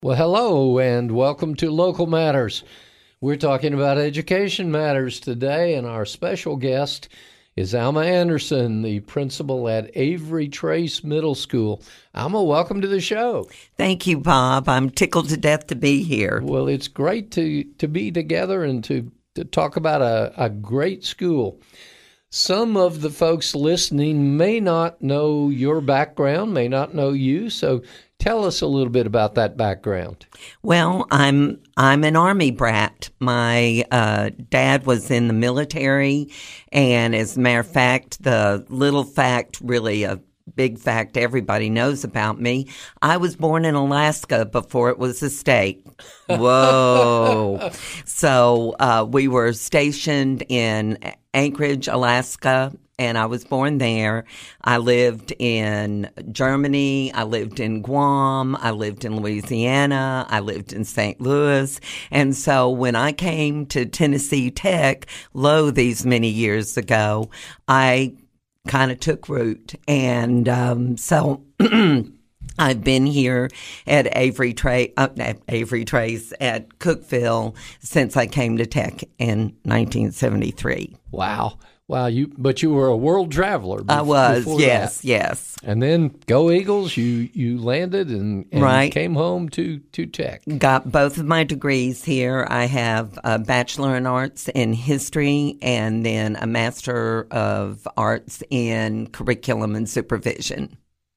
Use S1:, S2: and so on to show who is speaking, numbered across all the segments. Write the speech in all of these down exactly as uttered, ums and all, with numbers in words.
S1: Well, hello and welcome to Local Matters. We're talking about education matters today, and our special guest is Alma Anderson, the principal at Avery Trace Middle School. Alma, welcome to the show.
S2: Thank you, Bob. I'm tickled to death to be here.
S1: Well, it's great to, to be together and to, to talk about a, a great school. Some of the folks listening may not know your background, may not know you, so tell us a little bit about that background.
S2: Well, I'm I'm an Army brat. My uh, dad was in the military, and as a matter of fact, the little fact, really a big fact everybody knows about me, I was born in Alaska before it was a state. Whoa. So uh, we were stationed in Anchorage, Alaska, and I was born there. I lived in Germany. I lived in Guam. I lived in Louisiana. I lived in Saint Louis. And so when I came to Tennessee Tech, lo, these many years ago, I kind of took root. And um, so I've been here at Avery Trace, uh, Avery Trace at Cookeville since I came to Tech in nineteen seventy-three.
S1: Wow. Wow, you but you were a world traveler. Before,
S2: I was,
S1: before
S2: yes,
S1: that.
S2: yes.
S1: And then go Eagles, you you landed and, and
S2: right.
S1: came home to, to Tech.
S2: Got both of my degrees here. I have a Bachelor in Arts in History and then a Master of Arts in Curriculum and Supervision.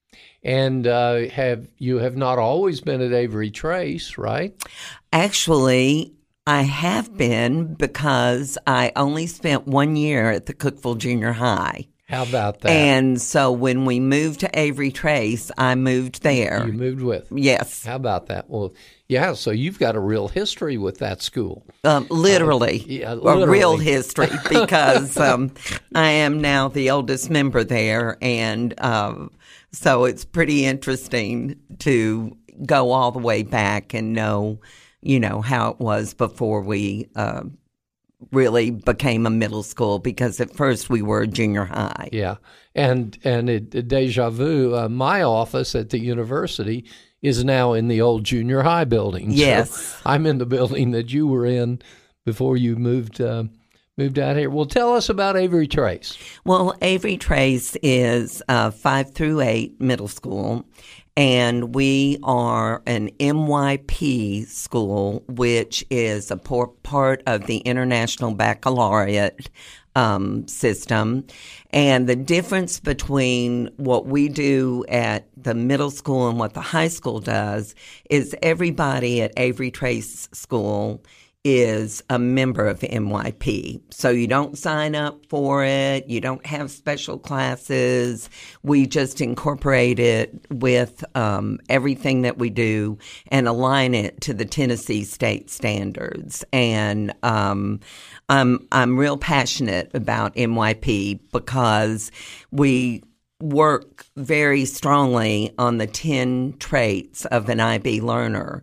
S1: And uh, have you have not always been at Avery Trace, right?
S2: Actually, I have been because I only spent one year at the Cookeville Junior High.
S1: How about that?
S2: And so when we moved to Avery Trace, I moved there.
S1: You moved with?
S2: Yes.
S1: How about that? Well, yeah, so you've got a real history with that school.
S2: Um, literally. Uh, yeah, literally. A real history because um, I am now the oldest member there. And um, so it's pretty interesting to go all the way back and know, you know, how it was before we uh, really became a middle school, because at first we were junior high.
S1: Yeah. And and it, it deja vu, uh, my office at the university is now in the old junior high building.
S2: Yes.
S1: So I'm in the building that you were in before you moved uh, moved out here. Well, tell us about Avery Trace.
S2: Well, Avery Trace is uh, five through eight middle school. And we are an M Y P school, which is a por- part of the International Baccalaureate um, system. And the difference between what we do at the middle school and what the high school does is everybody at Avery Trace School is a member of M Y P. So you don't sign up for it. You don't have special classes. We just incorporate it with um, everything that we do and align it to the Tennessee state standards. And um, I'm, I'm real passionate about M Y P because we work very strongly on the ten traits of an I B learner.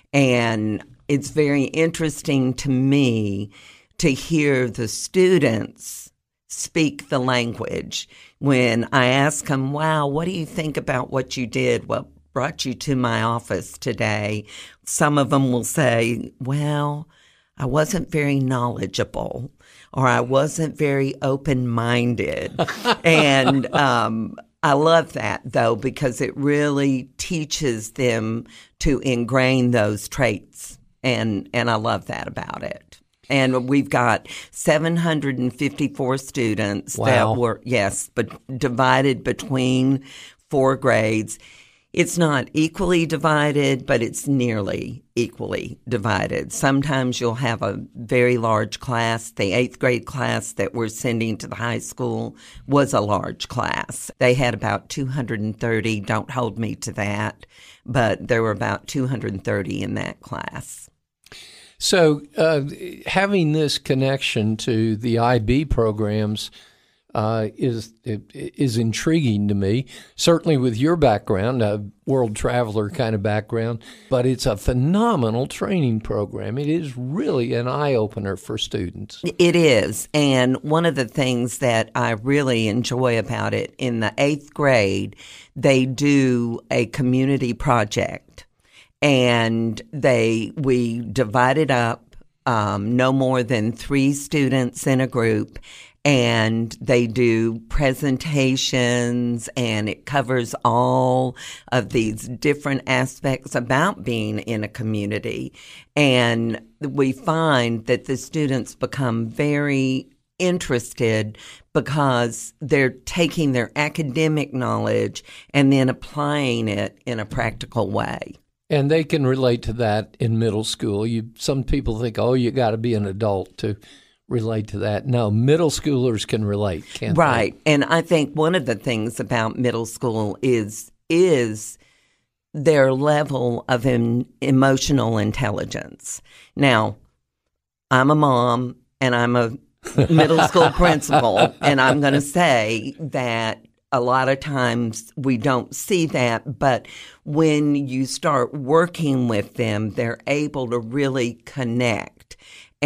S2: And it's very interesting to me to hear the students speak the language. When I ask them, wow, what do you think about what you did? What brought you to my office today? Some of them will say, well, I wasn't very knowledgeable, or I wasn't very open-minded. and um, I love that, though, because it really teaches them to ingrain those traits. And and I love that about it. And we've got seven hundred fifty-four students
S1: wow.
S2: that were, yes, but divided between four grades. It's not equally divided, but it's nearly equally divided. Sometimes you'll have a very large class. The eighth grade class that we're sending to the high school was a large class. They had about two hundred thirty. Don't hold me to that, but there were about two hundred thirty in that class.
S1: So uh, having this connection to the I B programs uh, is is intriguing to me, certainly with your background, a world traveler kind of background, but it's a phenomenal training program. It is really an eye-opener for students.
S2: It is, and one of the things that I really enjoy about it, in the eighth grade, they do a community project. and they we divided up um, no more than three students in a group, and they do presentations, and it covers all of these different aspects about being in a community. And we find that the students become very interested because they're taking their academic knowledge and then applying it in a practical way.
S1: And they can relate to that in middle school. You, some people think, oh, you got to be an adult to relate to that. No, middle schoolers can relate, can't
S2: right.
S1: they?
S2: And I think one of the things about middle school is is their level of in, emotional intelligence. Now, I'm a mom and I'm a middle school principal, and I'm going to say that a lot of times we don't see that, but when you start working with them, they're able to really connect.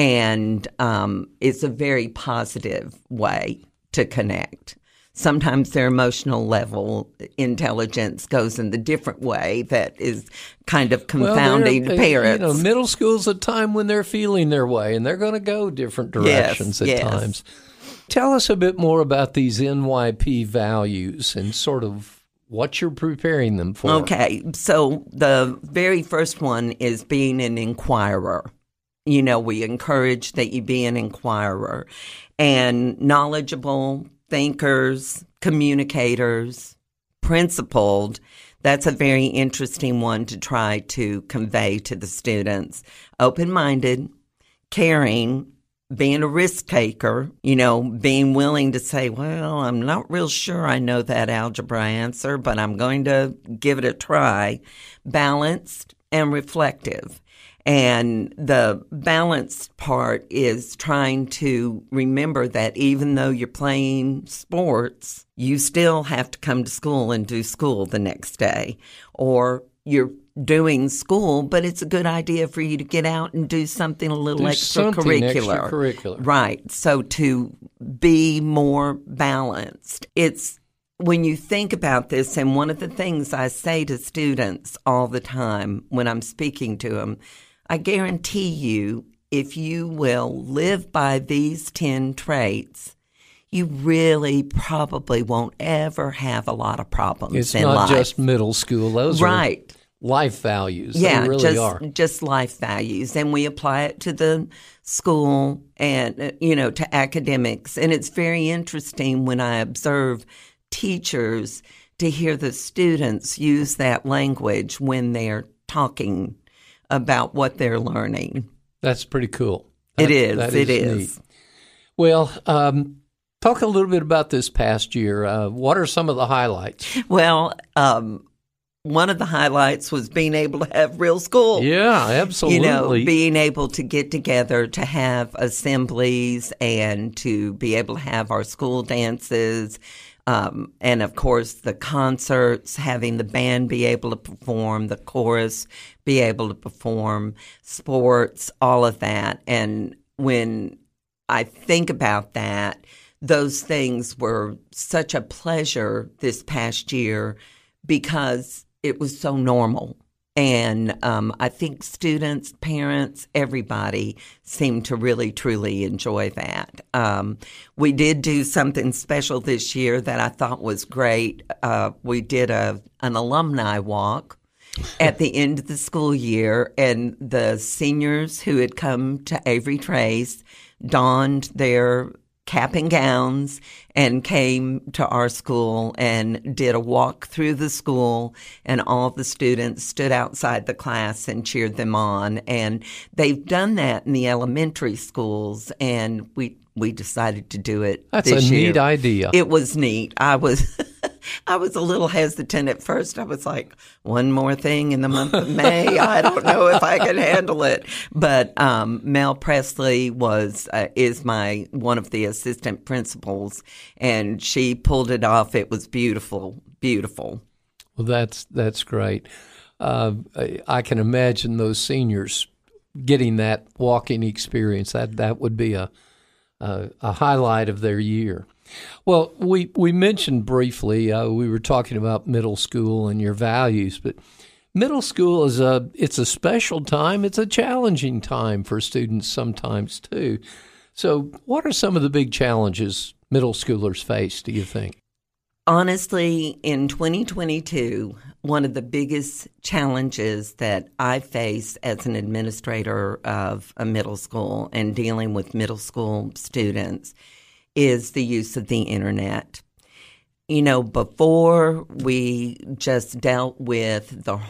S2: And um, it's a very positive way to connect. Sometimes their emotional level intelligence goes in the different way that is kind of confounding
S1: well,
S2: to parents.
S1: You know, middle school's a time when they're feeling their way, and they're going to go different directions
S2: yes,
S1: at
S2: yes.
S1: times. Tell us a bit more about these N Y P values and sort of what you're preparing them for.
S2: Okay, so the very first one is being an inquirer. You know, we encourage that you be an inquirer and knowledgeable thinkers, communicators, principled. That's a very interesting one to try to convey to the students. Open-minded, caring, being a risk taker, you know, being willing to say, well, I'm not real sure I know that algebra answer, but I'm going to give it a try. Balanced and reflective. And the balanced part is trying to remember that even though you're playing sports, you still have to come to school and do school the next day. Or you're doing school, but it's a good idea for you to get out and do something a little
S1: do
S2: extracurricular.
S1: extracurricular.
S2: Right. So to be more balanced. It's when you think about this, and one of the things I say to students all the time when I'm speaking to them, I guarantee you, if you will live by these ten traits, you really probably won't ever have a lot of problems
S1: it's
S2: in
S1: not
S2: life.
S1: just middle school. Those
S2: right.
S1: are life values.
S2: Yeah,
S1: they really
S2: just,
S1: are.
S2: just life values. And we apply it to the school and, you know, to academics. And it's very interesting when I observe teachers to hear the students use that language when they're talking about what they're learning.
S1: That's pretty cool. That,
S2: it is.
S1: That
S2: it
S1: is.
S2: is.
S1: Neat. Well, um, talk a little bit about this past year. Uh, what are some of the highlights?
S2: Well, um, one of the highlights was being able to have real school.
S1: Yeah, absolutely.
S2: You know, being able to get together to have assemblies and to be able to have our school dances. Um, and, of course, the concerts, having the band be able to perform, the chorus be able to perform, sports, all of that. And when I think about that, those things were such a pleasure this past year because it was so normal. And um, I think students, parents, everybody seemed to really, truly enjoy that. Um, we did do something special this year that I thought was great. Uh, we did a an alumni walk at the end of the school year, and the seniors who had come to Avery Trace donned their cap and gowns and came to our school and did a walk through the school, and all the students stood outside the class and cheered them on. And they've done that in the elementary schools, and we we decided to do it
S1: That's
S2: this
S1: a
S2: year.
S1: neat idea.
S2: It was neat. I was I was a little hesitant at first. I was like, one more thing in the month of May. I don't know if I can handle it. But um, Mel Presley was uh, is my one of the assistant principals, and she pulled it off. It was beautiful, beautiful.
S1: Well, that's that's great. Uh, I, I can imagine those seniors getting that walking experience. That that would be a a, a highlight of their year. Well, we, we mentioned briefly, uh, we were talking about middle school and your values, but middle school is a it's a special time. It's a challenging time for students sometimes too. So what are some of the big challenges middle schoolers face, do you think?
S2: Honestly, in twenty twenty-two, one of the biggest challenges that I face as an administrator of a middle school and dealing with middle school students is the use of the internet. You know, before we just dealt with the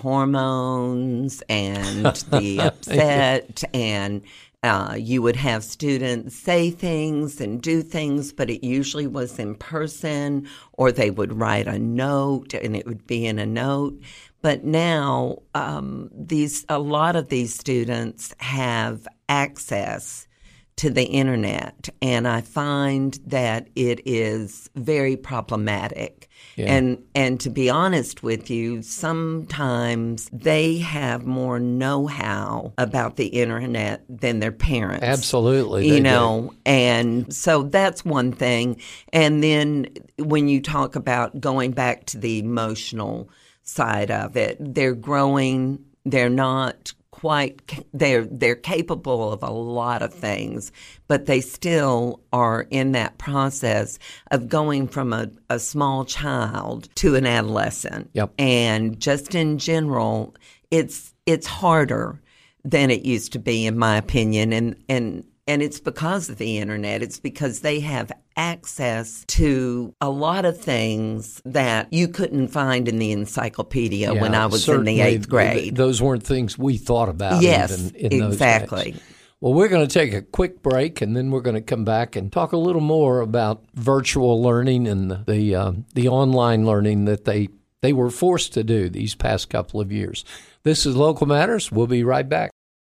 S2: hormones and the upset and Uh, you would have students say things and do things, but it usually was in person, or they would write a note and it would be in a note. But now, um, these a lot of these students have access to the internet, and I find that it is very problematic. Yeah. And and to be honest with you, sometimes they have more know-how about the internet than their parents.
S1: Absolutely.
S2: You know, do. And so that's one thing. And then when you talk about going back to the emotional side of it, they're growing, they're not quite they're they're capable of a lot of things, but they still are in that process of going from a, a small child to an adolescent.
S1: Yep.
S2: And just in general, it's it's harder than it used to be, in my opinion, and and and it's because of the internet. It's because they have access to a lot of things that you couldn't find in the encyclopedia yeah, when I was in the eighth grade.
S1: Th- those weren't things we thought about.
S2: Yes,
S1: even in
S2: exactly.
S1: Those days. Well, we're going to take a quick break, and then we're going to come back and talk a little more about virtual learning and the the, uh, the online learning that they, they were forced to do these past couple of years. This is Local Matters. We'll be right back.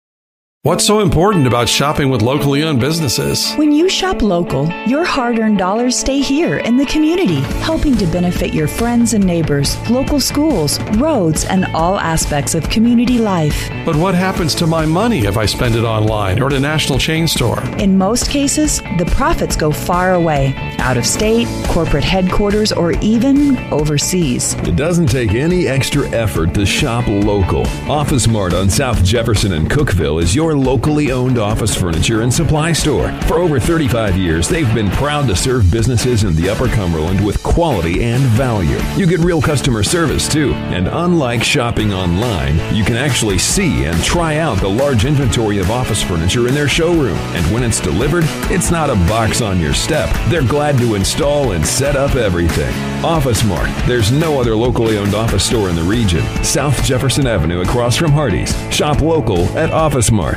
S3: What's so important about shopping with locally owned businesses?
S4: When you shop local, your hard-earned dollars stay here in the community, helping to benefit your friends and neighbors, local schools, roads, and all aspects of community life.
S3: But what happens to my money if I spend it online or at a national chain store?
S4: In most cases, the profits go far away, out of state, corporate headquarters, or even overseas.
S5: It doesn't take any extra effort to shop local. Office Mart on South Jefferson and Cookeville is your locally owned office furniture and supply store. For over thirty-five years, they've been proud to serve businesses in the Upper Cumberland with quality and value. You get real customer service, too. And unlike shopping online, you can actually see and try out the large inventory of office furniture in their showroom. And when it's delivered, it's not a box on your step. They're glad to install and set up everything. Office Mart. There's no other locally owned office store in the region. South Jefferson Avenue across from Hardee's. Shop local at Office Mart.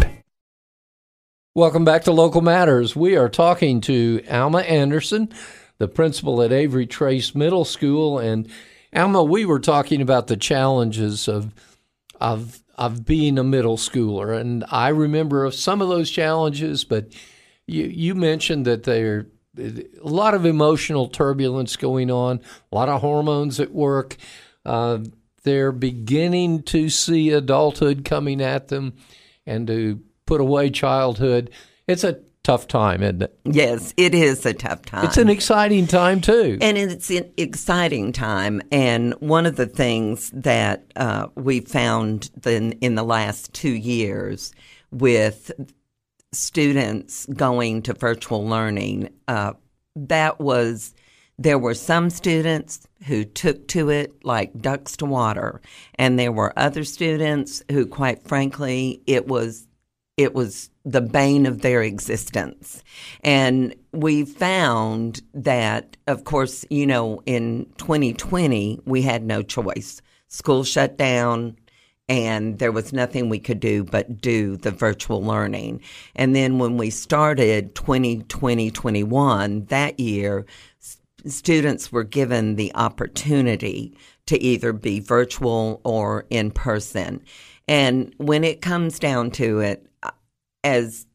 S1: Welcome back to Local Matters. We are talking to Alma Anderson, the principal at Avery Trace Middle School. And Alma, we were talking about the challenges of of of being a middle schooler, and I remember some of those challenges. But you you mentioned that there a lot of emotional turbulence going on, a lot of hormones at work. Uh, they're beginning to see adulthood coming at them, and to put away childhood. It's a tough time, isn't it?
S2: Yes, it is a tough time.
S1: It's an exciting time, too.
S2: And it's an exciting time. And one of the things that uh, we found in, in the last two years with students going to virtual learning, uh, that was there were some students who took to it like ducks to water. And there were other students who, quite frankly, it was It was the bane of their existence. And we found that, of course, you know, in twenty twenty, we had no choice. School shut down, and there was nothing we could do but do the virtual learning. And then when we started twenty twenty, twenty-one, that year, students were given the opportunity to either be virtual or in person. And when it comes down to it, as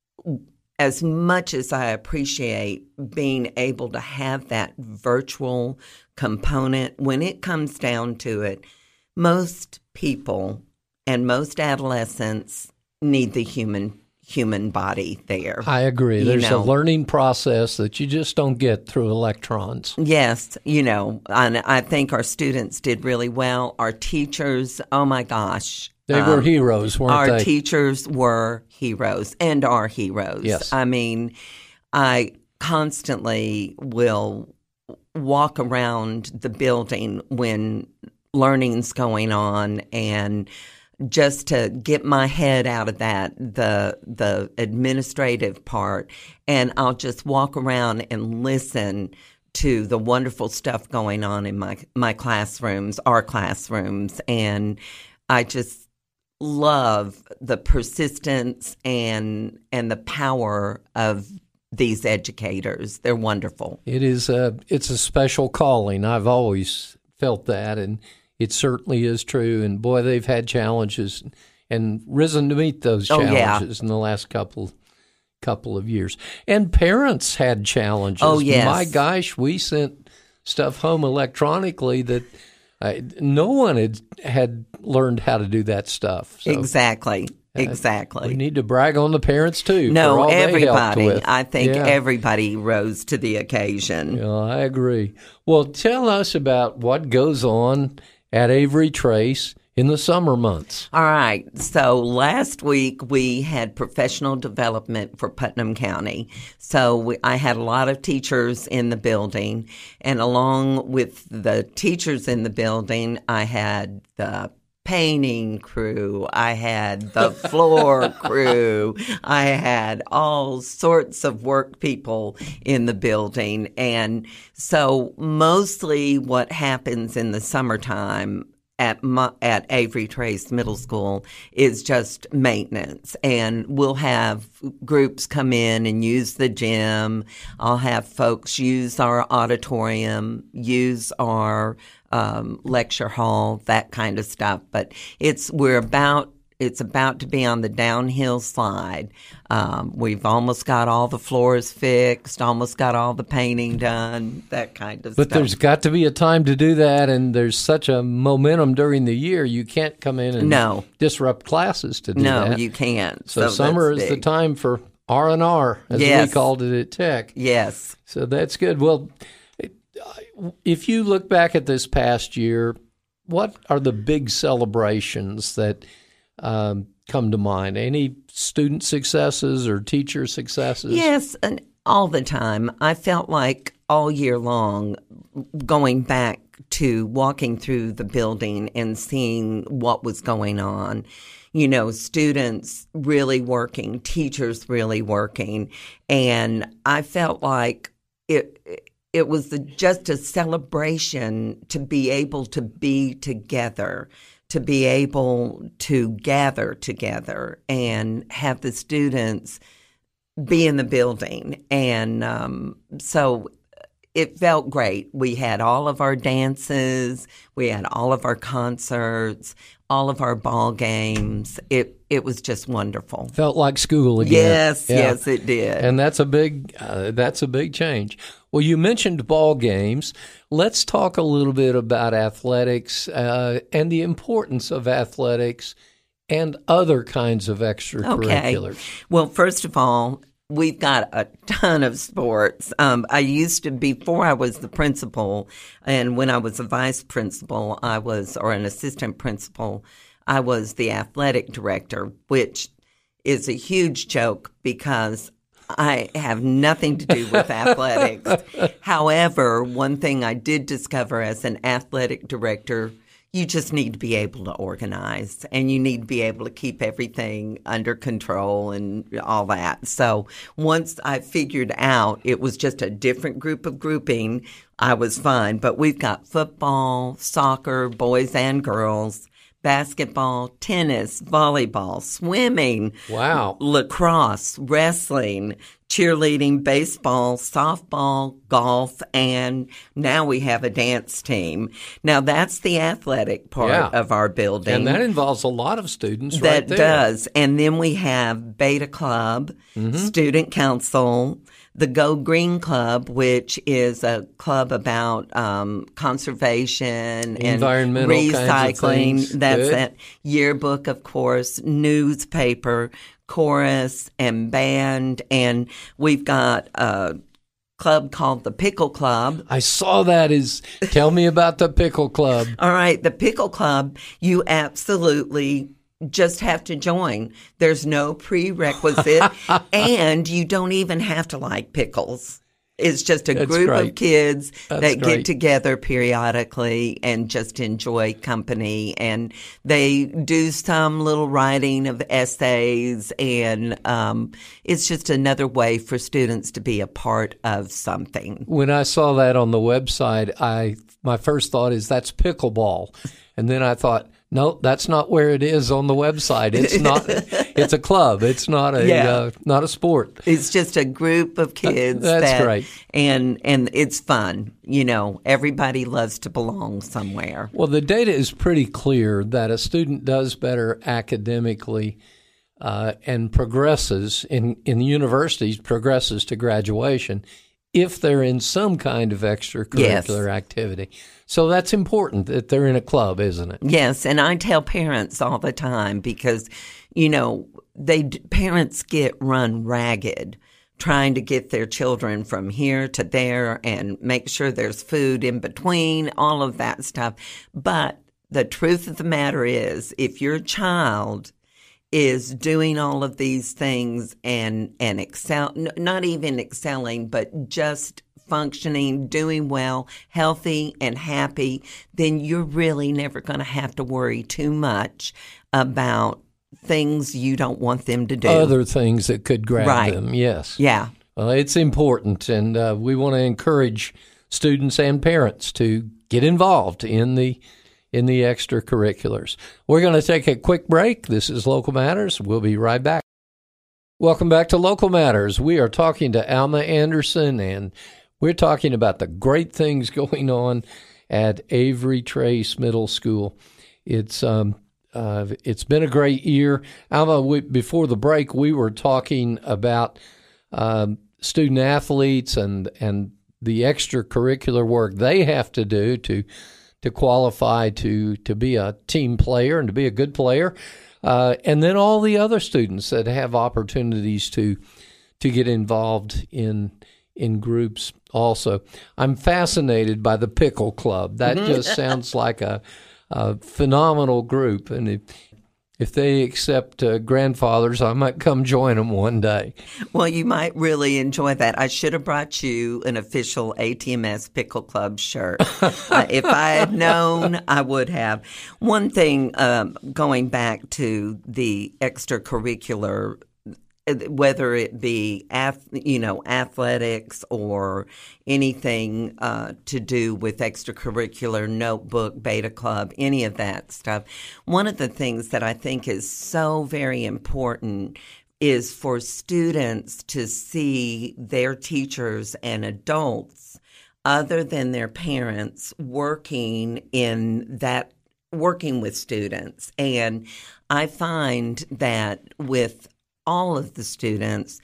S2: as much as I appreciate being able to have that virtual component, when it comes down to it, most people and most adolescents need the human human body there.
S1: I agree.
S2: You
S1: There's
S2: know.
S1: a learning process that you just don't get through electrons.
S2: Yes, you know, and I think our students did really well. Our teachers, oh my gosh.
S1: They were
S2: um,
S1: heroes, weren't
S2: our
S1: they?
S2: teachers were heroes and are heroes.
S1: Yes.
S2: I mean, I constantly will walk around the building when learning's going on, and just to get my head out of that, the the administrative part, and I'll just walk around and listen to the wonderful stuff going on in my my classrooms, our classrooms, and I just love the persistence and and the power of these educators. They're wonderful.
S1: It is a, it's a special calling. I've always felt that, and it certainly is true. And boy, they've had challenges and risen to meet those
S2: Oh, yeah.
S1: challenges in the last couple couple of years. And parents had challenges.
S2: Oh, yes.
S1: My gosh, we sent stuff home electronically that uh, no one had had learned how to do that stuff. So
S2: Exactly. Exactly.
S1: we need to brag on the parents too. for
S2: No,
S1: all they helped
S2: everybody.
S1: with.
S2: I think
S1: Yeah.
S2: everybody rose to the occasion.
S1: Yeah, I agree. Well, tell us about what goes on at Avery Trace in the summer months.
S2: All right. So last week we had professional development for Putnam County. So we, I had a lot of teachers in the building, and along with the teachers in the building, I had the painting crew, I had the floor crew, I had all sorts of work people in the building. And so mostly what happens in the summertime at my, at Avery Trace Middle School is just maintenance, and we'll have groups come in and use the gym. I'll have folks use our auditorium, use our um, lecture hall, that kind of stuff. But it's we're about it's about to be on the downhill slide. Um, we've almost got all the floors fixed, almost got all the painting done, that kind of
S1: But
S2: stuff.
S1: there's got to be a time to do that, and there's such a momentum during the year. You can't come in and
S2: No.
S1: disrupt classes to do
S2: no,
S1: that.
S2: you can't.
S1: so summer
S2: that's
S1: is the
S2: big.
S1: time for R and R, as
S2: Yes.
S1: we called it at Tech.
S2: Yes.
S1: So that's good. Well, if you look back at this past year, what are the big celebrations that um, come to mind? Any student successes or teacher successes?
S2: Yes, and all the time. I felt like all year long, going back to walking through the building and seeing what was going on. You know, students really working, teachers really working, and I felt like it. It was the, just a celebration to be able to be together, to be able to gather together and have the students be in the building. And um, so it felt great. We had all of our dances, we had all of our concerts, all of our ball games. It it was just wonderful.
S1: Felt like school again.
S2: Yes,
S1: Yeah.
S2: yes, it did.
S1: And that's a big uh, that's a big change. Well, you mentioned ball games. Let's talk a little bit about athletics uh, and the importance of athletics and other kinds of extracurriculars.
S2: Okay. Well, first of all, we've got a ton of sports. Um, I used to, before I was the principal, and when I was a vice principal, I was, or an assistant principal, I was the athletic director, which is a huge joke because I have nothing to do with athletics. However, one thing I did discover as an athletic director, you just need to be able to organize, and you need to be able to keep everything under control and all that. So once I figured out it was just a different group of grouping, I was fine. But we've got football, soccer, boys and girls, basketball, tennis, volleyball, swimming,
S1: Wow.
S2: lacrosse, wrestling, cheerleading, baseball, softball, golf, and now we have a dance team. Now that's the athletic part
S1: Yeah.
S2: of our building.
S1: And that involves a lot of students
S2: That
S1: right there.
S2: does. And then we have Beta Club,
S1: Mm-hmm.
S2: Student Council, the Go Green Club, which is a club about um, conservation and
S1: Environmental kinds of
S2: recycling.
S1: things.
S2: That's
S1: Good.
S2: it. Yearbook, of course, newspaper, chorus and band, and we've got a club called the Pickle Club.
S1: I saw that. Is tell me about the Pickle Club.
S2: All right, the Pickle Club, you absolutely just have to join. There's no prerequisite, and you don't even have to like pickles. It's just a
S1: That's
S2: group
S1: great.
S2: of kids
S1: That's
S2: that
S1: great.
S2: get together periodically and just enjoy company. And they do some little writing of essays, and um, it's just another way for students to be a part of something.
S1: When I saw that on the website, I my first thought is that's pickleball, and then I thought, no, that's not where it is on the website. It's not. It's a club. It's not a
S2: Yeah.
S1: uh, not a sport.
S2: It's just a group of kids.
S1: That's
S2: that,
S1: great.
S2: And and it's fun. You know, everybody loves to belong somewhere.
S1: Well, the data is pretty clear that a student does better academically uh, and progresses in in the universities, progresses to graduation if they're in some kind of extracurricular
S2: Yes.
S1: activity. So that's important that they're in a club, isn't it?
S2: Yes, and I tell parents all the time because, you know, they parents get run ragged trying to get their children from here to there and make sure there's food in between, all of that stuff. But the truth of the matter is, if your child is doing all of these things and and excel, n- not even excelling, but just functioning, doing well, healthy and happy, then you're really never going to have to worry too much about things you don't want them to do.
S1: Other things that could grab
S2: Right.
S1: them, yes.
S2: Yeah.
S1: Well, it's important, and uh, we want to encourage students and parents to get involved in the in the extracurriculars. We're going to take a quick break. This is Local Matters. We'll be right back. Welcome back to Local Matters. We are talking to Alma Anderson, and we're talking about the great things going on at Avery Trace Middle School. It's um, uh, it's been a great year. Alma, we, before the break, we were talking about um, student athletes and and the extracurricular work they have to do to to qualify to to be a team player and to be a good player, uh, and then all the other students that have opportunities to to get involved in in groups also. I'm fascinated by the Pickle Club. That just sounds like a, a phenomenal group, and if if they accept uh, grandfathers, I might come join them one day.
S2: Well, you might really enjoy that. I should have brought you an official A T M S Pickle Club shirt. uh, if I had known, I would have. One thing, um, going back to the extracurricular, whether it be, you know, athletics or anything uh, to do with extracurricular, notebook, beta club, any of that stuff. One of the things that I think is so very important is for students to see their teachers and adults, other than their parents, working in that, working with students. And I find that with all of the students,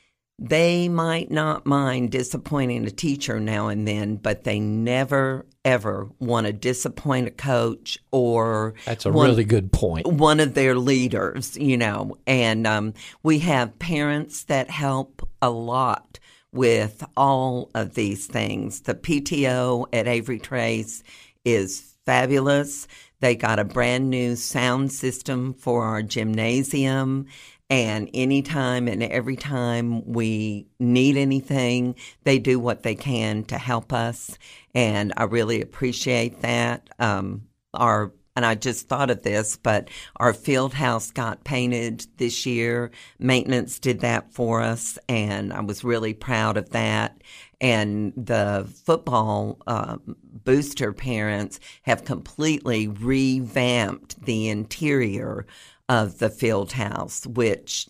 S2: they might not mind disappointing a teacher now and then, but they never, ever want to disappoint a coach or
S1: That's a
S2: one,
S1: really good point.
S2: one of their leaders, you know. And um, we have parents that help a lot with all of these things. The P T O at Avery Trace is fabulous. They got a brand new sound system for our gymnasium. And anytime and every time we need anything, they do what they can to help us. And I really appreciate that. Um, our and I just thought of this, but our field house got painted this year. Maintenance did that for us, and I was really proud of that. And the football uh, booster parents have completely revamped the interior of the field house, which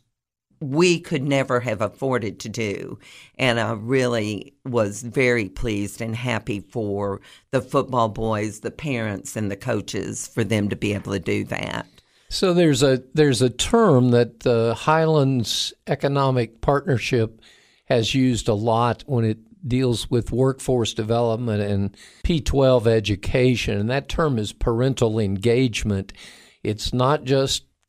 S2: we could never have afforded to do. And I really was very pleased and happy for the football boys, the parents, and the coaches for them to be able to do that.
S1: So there's a there's a term that the Highlands Economic Partnership has used a lot when it deals with workforce development and P twelve education, and that term is parental engagement. It's not just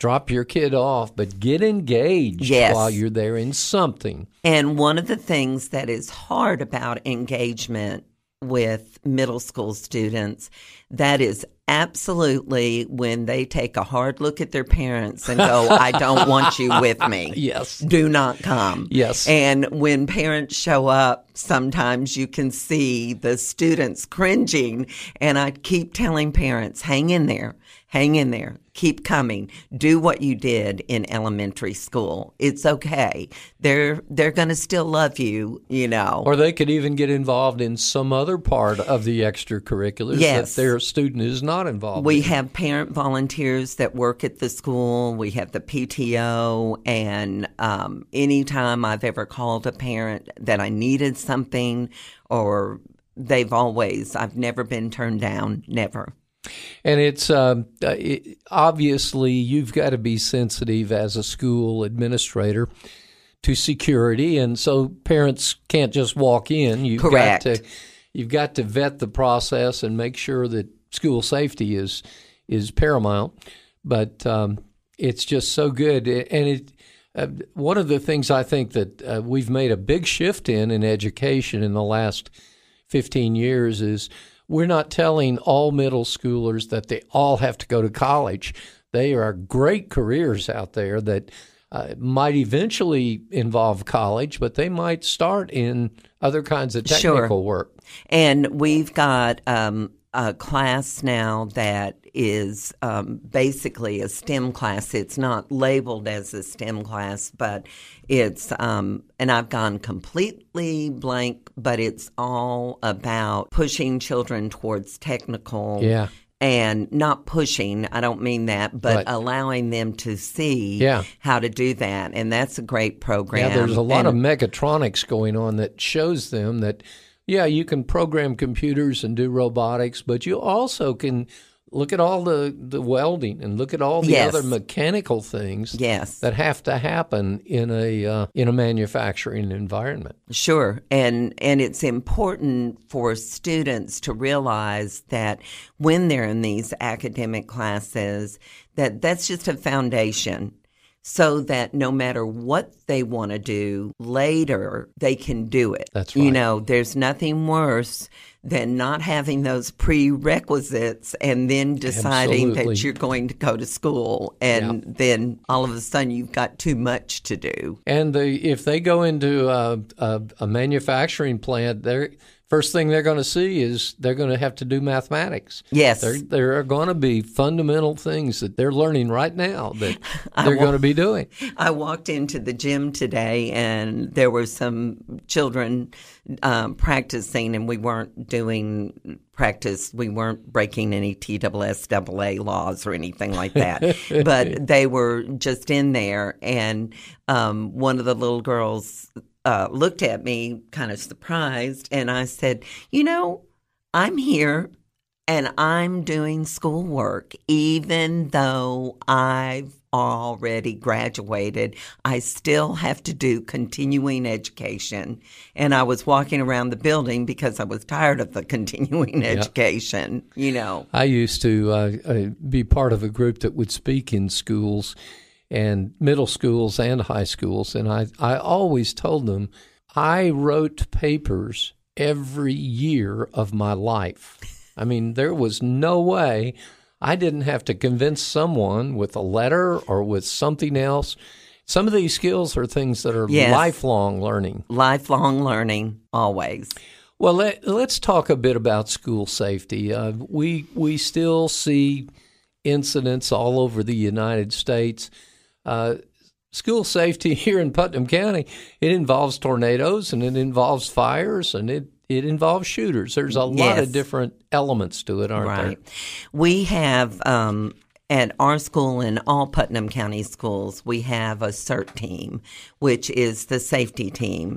S1: drop your kid off, but get engaged
S2: yes.
S1: while you're there in something.
S2: And one of the things that is hard about engagement with middle school students, that is absolutely when they take a hard look at their parents and go, I don't want you with me.
S1: Yes.
S2: Do not come.
S1: Yes.
S2: And when parents show up, sometimes you can see the students cringing. And I keep telling parents, hang in there, hang in there. Keep coming. Do what you did in elementary school. It's okay. They're they're going to still love you, you know.
S1: Or they could even get involved in some other part of the extracurriculars
S2: yes.
S1: that their student is not involved
S2: we
S1: in.
S2: We have parent volunteers that work at the school. We have the P T O. And um, anytime I've ever called a parent that I needed something, or they've always, I've never been turned down, never.
S1: And it's um, it, obviously you've got to be sensitive as a school administrator to security, and so parents can't just walk in. You've
S2: Correct.
S1: got to you've got to vet the process and make sure that school safety is is paramount. But um, it's just so good, and it. Uh, one of the things I think that uh, we've made a big shift in in education in the last fifteen years is. We're not telling all middle schoolers that they all have to go to college. They are great careers out there that uh, might eventually involve college, but they might start in other kinds of technical
S2: sure.
S1: work.
S2: And we've got um, a class now that is um, basically a STEM class. It's not labeled as a STEM class, but it's, um, and I've gone completely blank, but it's all about pushing children towards technical.
S1: Yeah.
S2: And not pushing, I don't mean that, but
S1: Right.
S2: allowing them to see
S1: Yeah.
S2: how to do that. And that's a great program.
S1: Yeah, there's a lot
S2: and,
S1: of mechatronics going on that shows them that, yeah, you can program computers and do robotics, but you also can look at all the, the welding and look at all the
S2: Yes.
S1: other mechanical things
S2: Yes.
S1: that have to happen in a uh, in a manufacturing environment.
S2: Sure. And and it's important for students to realize that when they're in these academic classes, that that's just a foundation so that no matter what they want to do later, they can do it.
S1: That's right.
S2: You know, there's nothing worse than not having those prerequisites and then deciding
S1: Absolutely.
S2: that you're going to go to school and
S1: Yeah.
S2: then all of a sudden you've got too much to do.
S1: And the, if they go into a, a, a manufacturing plant, they're first thing they're going to see is they're going to have to do mathematics.
S2: Yes.
S1: There, there are going to be fundamental things that they're learning right now that they're
S2: wa-
S1: going to be doing.
S2: I walked into the gym today and there were some children um, practicing, and we weren't doing practice. We weren't breaking any T S S A A laws or anything like that. But they were just in there, and um, one of the little girls uh, looked at me kind of surprised, and I said, you know, I'm here and I'm doing schoolwork, even though I've already graduated. I still have to do continuing education. And I was walking around the building because I was tired of the continuing
S1: Yeah.
S2: education, you know.
S1: I used to uh, uh, be part of a group that would speak in schools and middle schools and high schools. And I, I always told them I wrote papers every year of my life. I mean, there was no way I didn't have to convince someone with a letter or with something else. Some of these skills are things that are
S2: Yes.
S1: lifelong learning.
S2: Lifelong learning, always.
S1: Well, let, let's talk a bit about school safety. Uh, we we still see incidents all over the United States. Uh, school safety here in Putnam County, it involves tornadoes and it involves fires and it, it involves shooters. There's a lot
S2: Yes.
S1: of different elements to it, aren't
S2: Right.
S1: there?
S2: We have, um, at our school and all Putnam County schools, we have a CERT team, which is the safety team.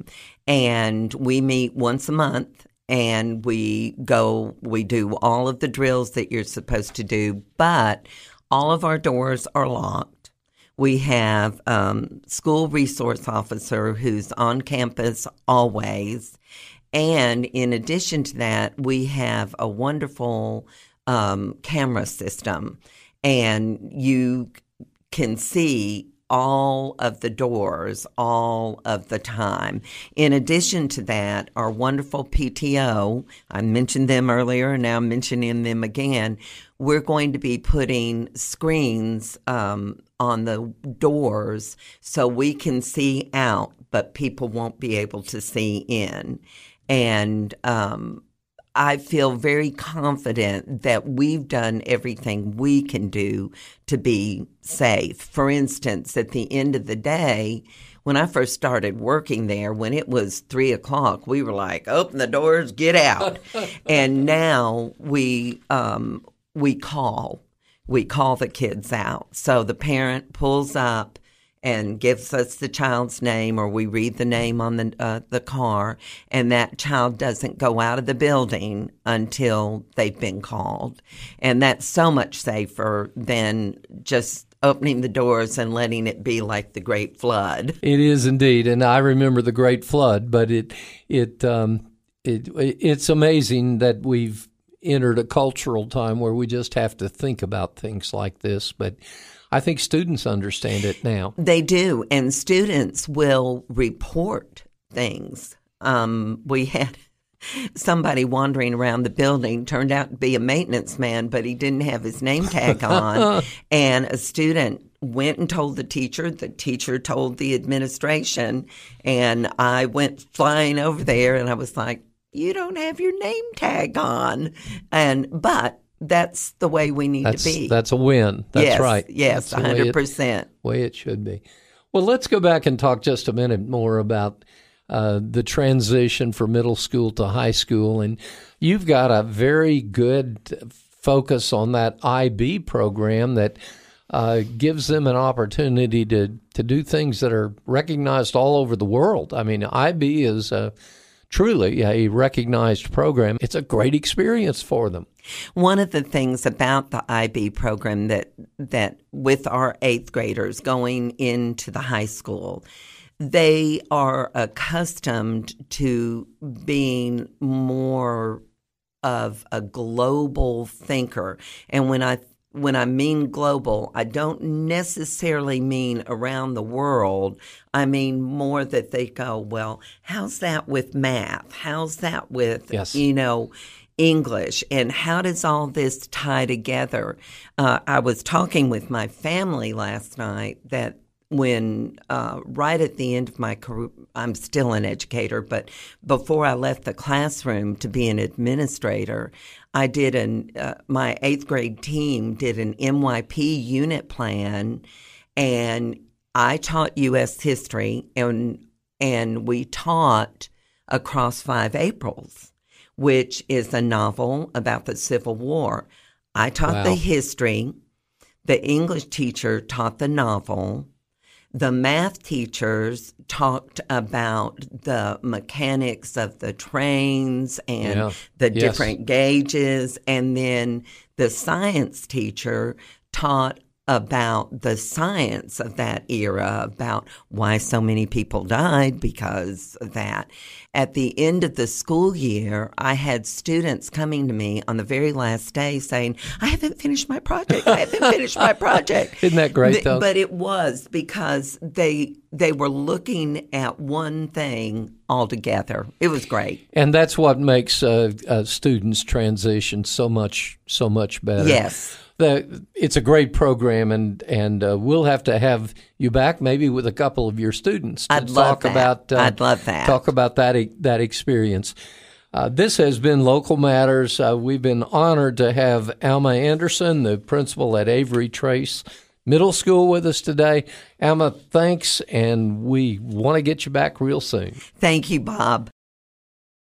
S2: And we meet once a month and we go, we do all of the drills that you're supposed to do, but all of our doors are locked. We have um, school resource officer who's on campus always. And in addition to that, we have a wonderful um, camera system. And you can see all of the doors all of the time. In addition to that, our wonderful P T O, I mentioned them earlier and now I'm mentioning them again, we're going to be putting screens um, on the doors so we can see out, but people won't be able to see in. And um I feel very confident that we've done everything we can do to be safe. For instance, at the end of the day, when I first started working there, when it was three o'clock, we were like, open the doors, get out. And now we um, we call. We call the kids out. So the parent pulls up and gives us the child's name, or we read the name on the uh, the car, and that child doesn't go out of the building until they've been called. And that's so much safer than just opening the doors and letting it be like the Great Flood.
S1: It is indeed, and I remember the Great Flood, but it it um, it it's amazing that we've entered a cultural time where we just have to think about things like this, but I think students understand it now.
S2: They do, and students will report things. Um, we had somebody wandering around the building, turned out to be a maintenance man, but he didn't have his name tag on, and a student went and told the teacher. The teacher told the administration, and I went flying over there, and I was like, you don't have your name tag on. And but that's the way we need
S1: that's,
S2: to be.
S1: That's a win. That's
S2: yes,
S1: right.
S2: Yes,
S1: that's
S2: one hundred percent.
S1: The way it, way it should be. Well, let's go back and talk just a minute more about uh, the transition from middle school to high school. And you've got a very good focus on that I B program that uh, gives them an opportunity to, to do things that are recognized all over the world. I mean, I B is a truly a recognized program. It's a great experience for them.
S2: One of the things about the I B program that that with our eighth graders going into the high school, they are accustomed to being more of a global thinker. And when I When I mean global, I don't necessarily mean around the world. I mean more that they go, well, how's that with math? How's that with,
S1: yes.
S2: you know, English? And how does all this tie together? Uh, I was talking with my family last night that when uh, right at the end of my career, I'm still an educator, but before I left the classroom to be an administrator, I did an uh, my eighth grade team did an M Y P unit plan, and I taught U S history, and and we taught Across Five Aprils, which is a novel about the Civil War. I taught
S1: wow.
S2: the history. The English teacher taught the novel. The math teachers talked about the mechanics of the trains and
S1: yeah.
S2: the
S1: yes.
S2: different gauges. And then the science teacher taught about the science of that era, about why so many people died because of that. At the end of the school year, I had students coming to me on the very last day saying, I haven't finished my project. I haven't finished my project.
S1: Isn't that great, though?
S2: But it was because they they were looking at one thing altogether. It was great.
S1: And that's what makes uh, uh, students transition so much, so much better.
S2: Yes.
S1: The, it's a great program, and and uh, we'll have to have you back maybe with a couple of your students to
S2: I'd love
S1: talk
S2: that.
S1: about. Uh,
S2: I'd love that.
S1: Talk about that that experience. Uh, this has been Local Matters. Uh, we've been honored to have Alma Anderson, the principal at Avery Trace Middle School, with us today. Alma, thanks, and we want to get you back real soon.
S2: Thank you, Bob.